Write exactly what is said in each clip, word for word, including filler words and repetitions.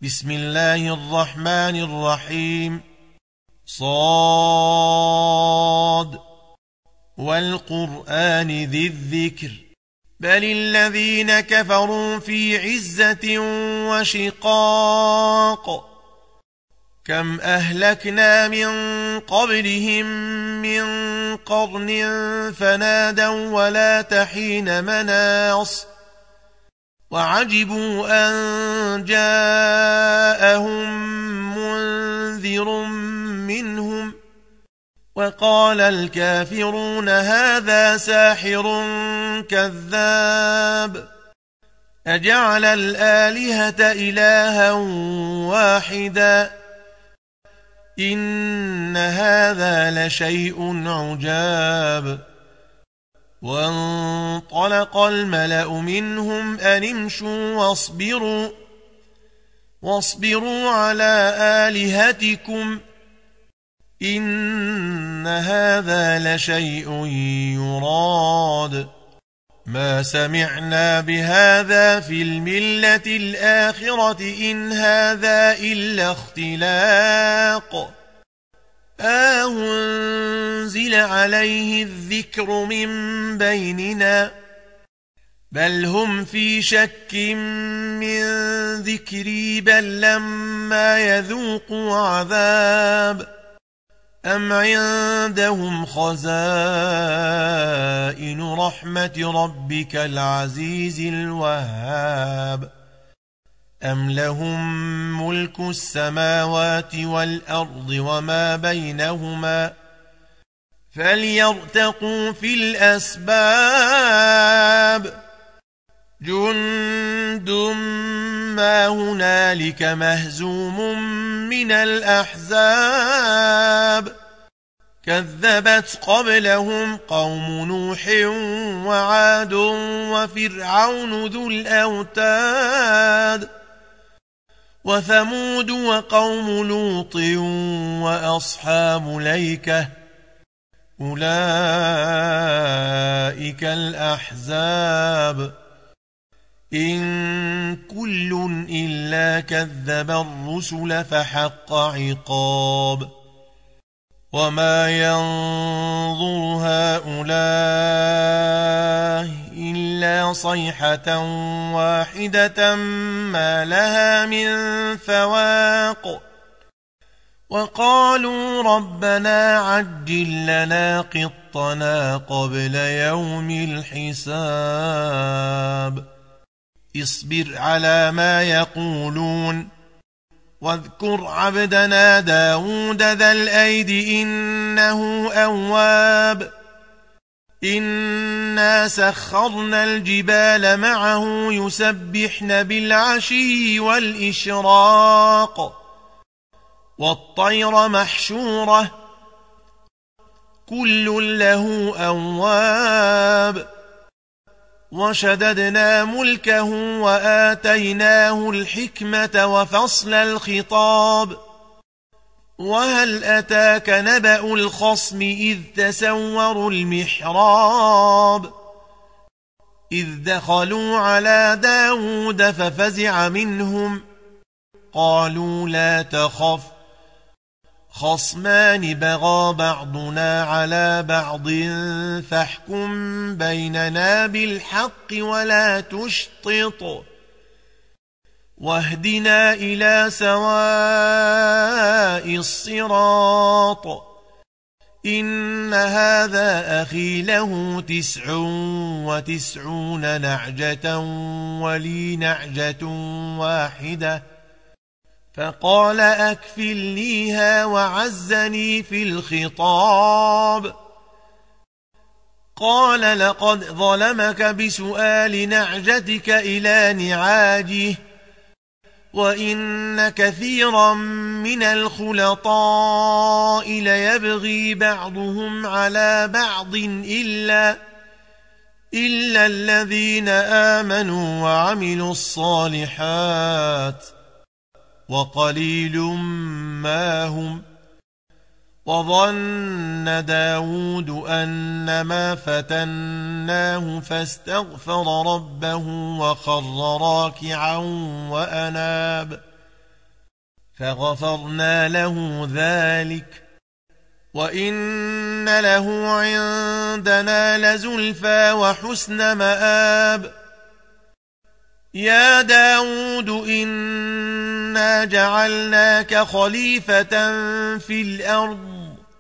بسم الله الرحمن الرحيم. صاد والقرآن ذي الذكر بل الذين كفروا في عزة وشقاق كم أهلكنا من قبلهم من قرن فنادوا ولا تحين مناص وعجبوا أن جاءهم منذر منهم وقال الكافرون هذا ساحر كذاب أجعل الآلهة إلها واحدا إن هذا لشيء عجاب وانطلق الملأ منهم أن امشوا واصبروا واصبروا على آلهتكم إن هذا لشيء يراد ما سمعنا بهذا في الملة الآخرة إن هذا إلا اختلاق أنزل عليه الذكر من بيننا بل هم في شك من ذكري بل لما يذوقوا عذاب أم عندهم خزائن رحمة ربك العزيز الوهاب أم لهم ملك السماوات والأرض وما بينهما فليرتقوا في الأسباب جند ما هنالك مهزوم من الأحزاب كذبت قبلهم قوم نوح وعاد وفرعون ذو الأوتاد وثمود وقوم لوط وأصحاب الأيكة أولئك الأحزاب إن كل إلا كذب الرسل فحق عقاب وما ينظر هؤلاء إلا صيحة واحدة ما لها من فواق وقالوا ربنا عجل لنا قطنا قبل يوم الحساب اصبر على ما يقولون واذكر عبدنا داود ذا الأيد إنه أواب إنا سخرنا الجبال معه يسبحن بالعشي والإشراق والطير محشورة كل له أواب وشددنا ملكه وآتيناه الحكمة وفصل الخطاب وهل أتاك نبأ الخصم إذ تسوروا المحراب إذ دخلوا على داود ففزع منهم قالوا لا تخف خصمان بغى بعضنا على بعض فاحكم بيننا بالحق ولا تشطط واهدنا إلى سواء الصراط إن هذا أخي له تسع وتسعون نعجة ولي نعجة واحدة فقال أكفلنيها وعزني في الخطاب قال لقد ظلمك بسؤال نعجتك إلى نعاجه وإن كثيرا من الخلطاء ليبغي بعضهم على بعض إلا إلا الذين آمنوا وعملوا الصالحات وقليل ما هم وظن داود أنما فتناه فاستغفر ربه وخر راكعا وأناب فغفرنا له ذلك وإن له عندنا لزلفى وحسن مآب يا داود إنا جعلناك خليفة في الأرض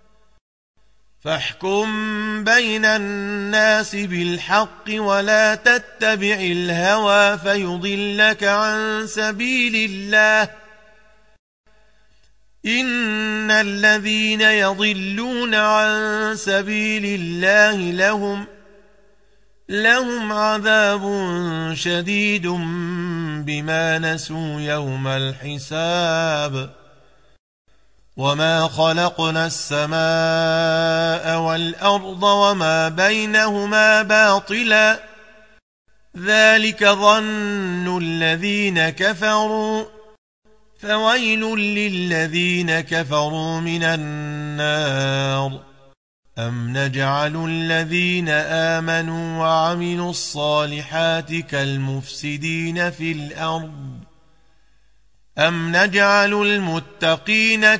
فاحكم بين الناس بالحق ولا تتبع الهوى فيضلك عن سبيل الله إن الذين يضلون عن سبيل الله لهم لهم عذاب شديد بما نسوا يوم الحساب وما خلقنا السماء والأرض وما بينهما باطلا ذلك ظن الذين كفروا فويل للذين كفروا من النار أم نجعل الذين آمنوا وعملوا الصالحات كالمفسدين في الأرض أم نجعل المتقين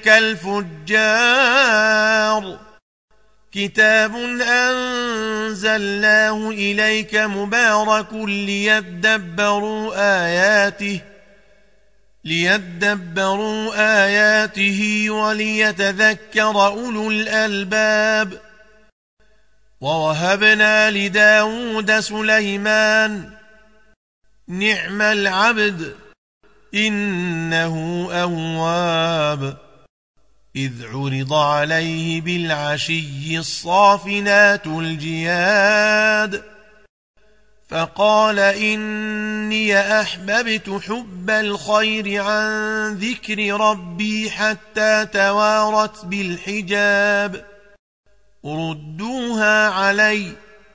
كالفجار كتاب أنزلناه إليك مبارك ليدبروا آياته ليدبروا آياته وليتذكر أولو الألباب ووهبنا لداود سليمان نعم العبد إنه أواب إذ عرض عليه بالعشي الصافنات الجياد فقال إني أحببت حب الخير عن ذكر ربي حتى توارت بالحجاب ردوها علي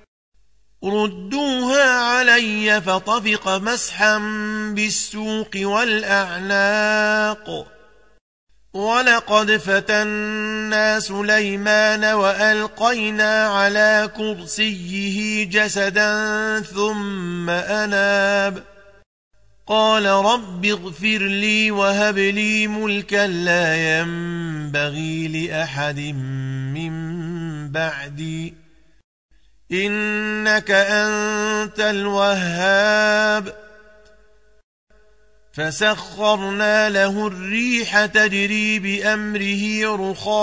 ردوها علي فطفق مسحا بالسوق والأعناق ولقد فتنا سليمان وألقينا على كرسيه جسدا ثم أناب قال رب اغفر لي وهب لي ملكا لا ينبغي لأحد من بعدي إنك أنت الوهاب فسخرنا له الريح تجري بأمره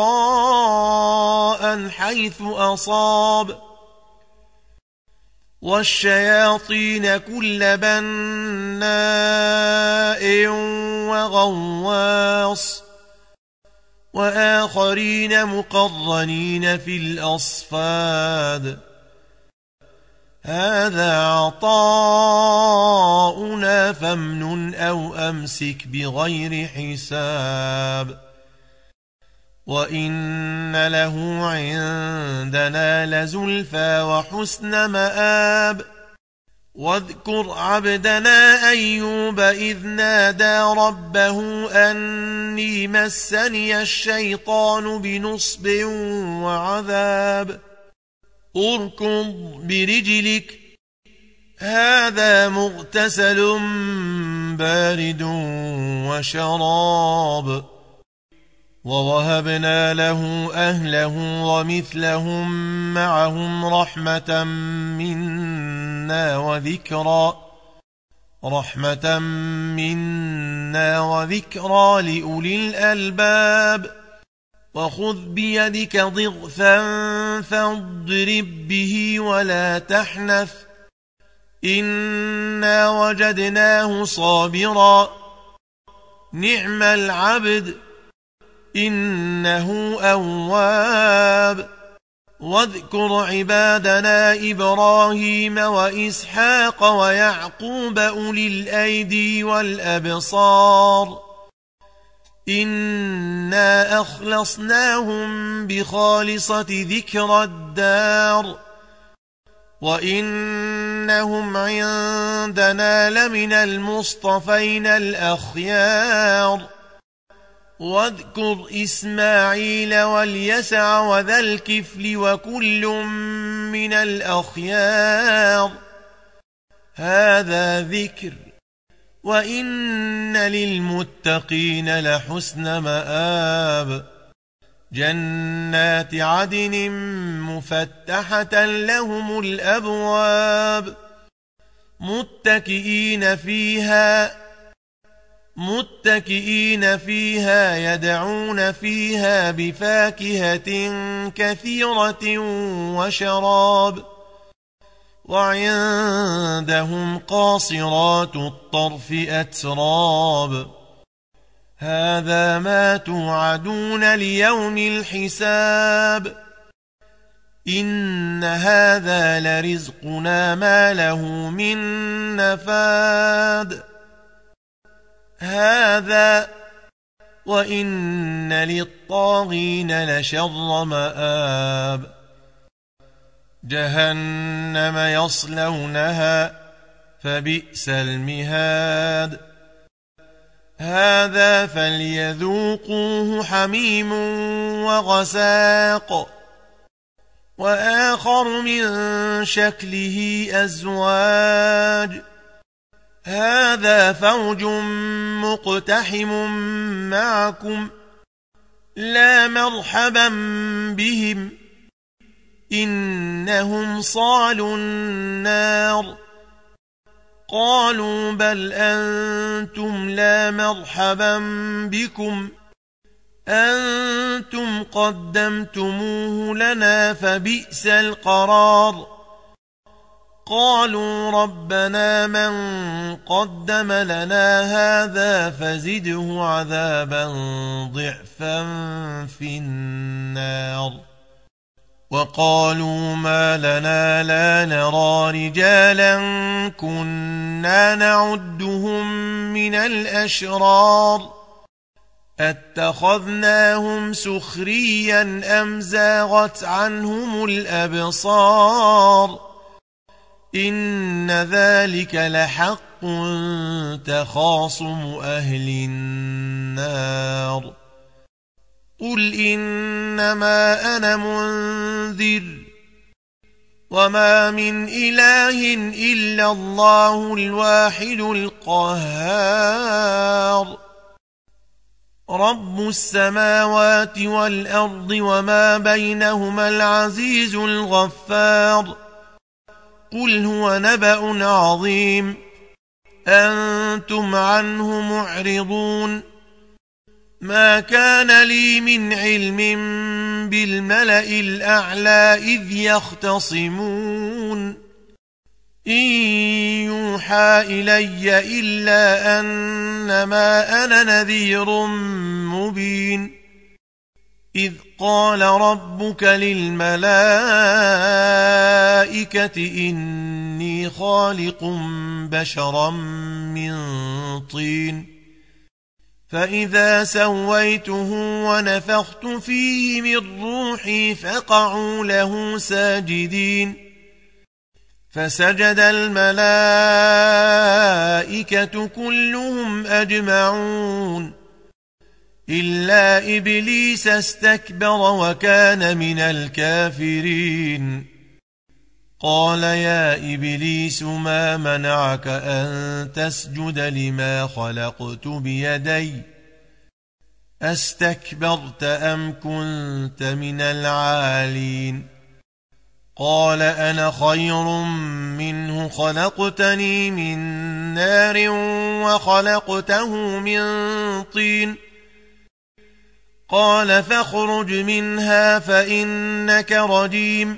رخاء حيث أصاب والشياطين كل بناء وغواص وآخرين مقرنين في الأصفاد هذا عطاؤنا فامنن أو أمسك بغير حساب وإن له عندنا لزلفى وحسن مآب واذكر عبدنا أيوب إذ نادى ربه أني مسني الشيطان بنصب وعذاب اركض برجلك هذا مغتسل بارد وشراب ووهبنا له أهله ومثلهم معهم رحمة منا وذكرى رحمة منا وذكرى لأولي الألباب وخذ بيدك ضغثا فاضرب به ولا تحنث إنا وجدناه صابرا نعم العبد إنه أواب واذكر عبادنا إبراهيم وإسحاق ويعقوب أولي الأيدي والأبصار إنا أخلصناهم بخالصة ذكر الدار وإنهم عندنا لمن المصطفين الأخيار واذكر إسماعيل واليسع وذا الكفل وكل من الأخيار هذا ذكر وإن للمتقين لحسن مآب جنات عدن مفتحة لهم الأبواب متكئين فيها متكئين فيها يدعون فيها بفاكهة كثيرة وشراب وعندهم قاصرات الطرف أتراب هذا ما توعدون ليوم الحساب إن هذا لرزقنا ما له من نفاد هذا وإن للطاغين لشر مآب جهنم يصلونها فبئس المهاد هذا فليذوقوه حميم وغساق وآخر من شكله أزواج هذا فوج مقتحم معكم لا مرحبا بهم إنهم صالوا النار قالوا بل أنتم لا مرحبا بكم أنتم قدمتموه لنا فبئس القرار قالوا ربنا من قدم لنا هذا فزده عذابا ضعفا في النار وقالوا ما لنا لا نرى رجالا كنا نعدهم من الأشرار اتخذناهم سخريا أم زاغت عنهم الأبصار إن ذلك لحق تخاصم أهل النار قل إنما أنا منذر وما من إله إلا الله الواحد القهار رب السماوات والأرض وما بينهما العزيز الغفار قل هو نبأ عظيم أنتم عنه معرضون ما كان لي من علم بالملأ الأعلى إذ يختصمون إن يوحى إلي إلا أنما أنا نذير مبين إذ قال ربك للملائكة إني خالق بشرا من طين فإذا سويته ونفخت فيه من روحي فقعوا له ساجدين فسجد الملائكة كلهم أجمعون إلا إبليس استكبر وكان من الكافرين قال يا إبليس ما منعك أن تسجد لما خلقت بيدي أستكبرت أم كنت من العالين قال أنا خير منه خلقتني من نار وخلقته من طين قال فاخرج منها فإنك رجيم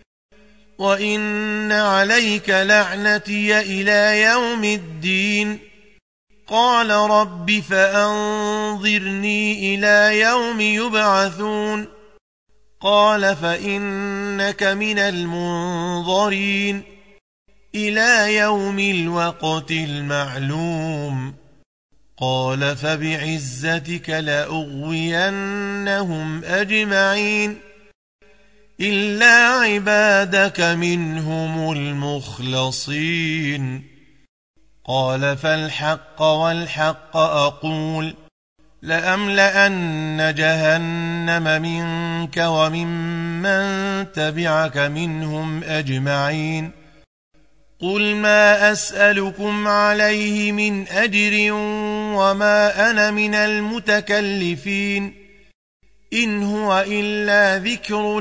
وإن عليك لعنتي إلى يوم الدين قال رب فأنظرني إلى يوم يبعثون قال فإنك من المنظرين إلى يوم الوقت المعلوم قال فبعزتك لأغوينهم أجمعين إلا عبادك منهم المخلصين قال فالحق والحق أقول لأملأن جهنم منك وممن تبعك منهم أجمعين قل ما أسألكم عليه من أجر وما أنا من المتكلفين إن هو إلا ذكر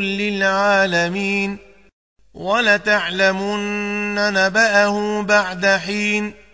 للعالمين ولتعلمن نبأه بعد حين